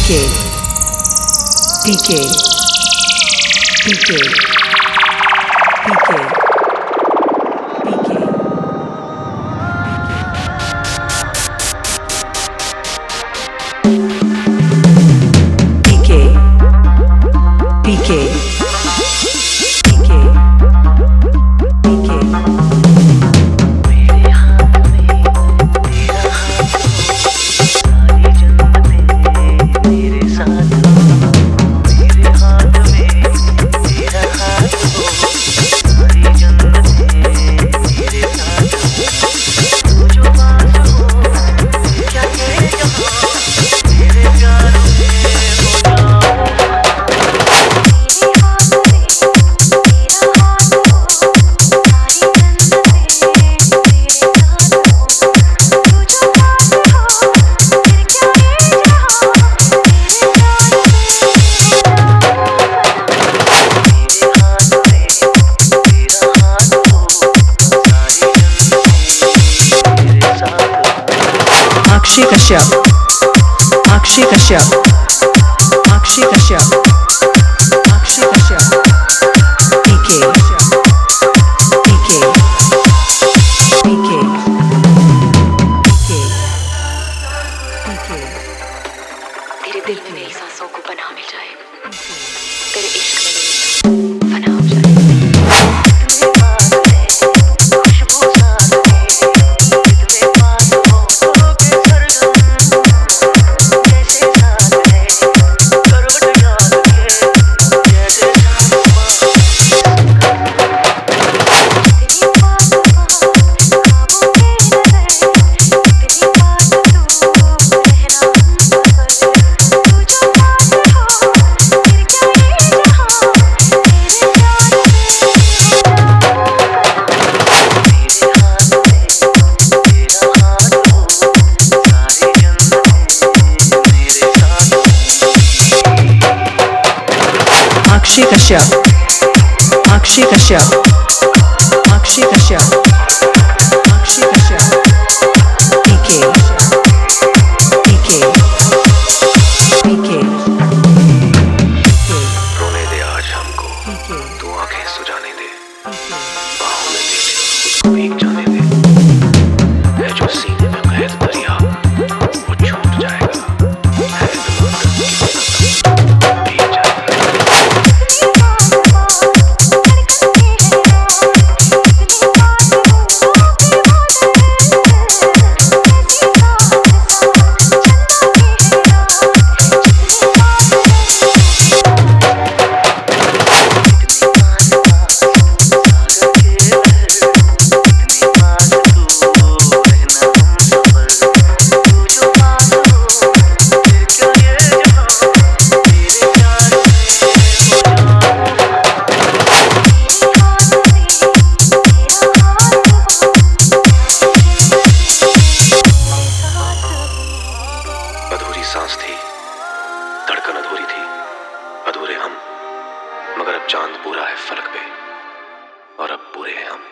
PK, PK, PK, PK, Akshi Kashyap, Akshi Kashyap, Akshi Kashyap, Akshi Kashyap, PK, PK, PK, PK, तेरे दिल में मेरी सांसों को पनाह मिल जाए, तेरे इश्क में फना हो जाए। Akshi Kashyap, Akshi Kashyap, Akshi Kashyap, Akshi Kashyap, PK, PK, PK, रोने दे आज हमको, तू आंखें सुजाने दे, बाहों में दे भीग जाने दे, है जो सीने में कैद दरिया, वो छूट जाएगा, है भीग जाएगा। अधूरी सांस थी, धड़कन अधूरी थी, अधूरे हम, मगर अब चांद पूरा है फलक पे और अब पूरे हैं हम।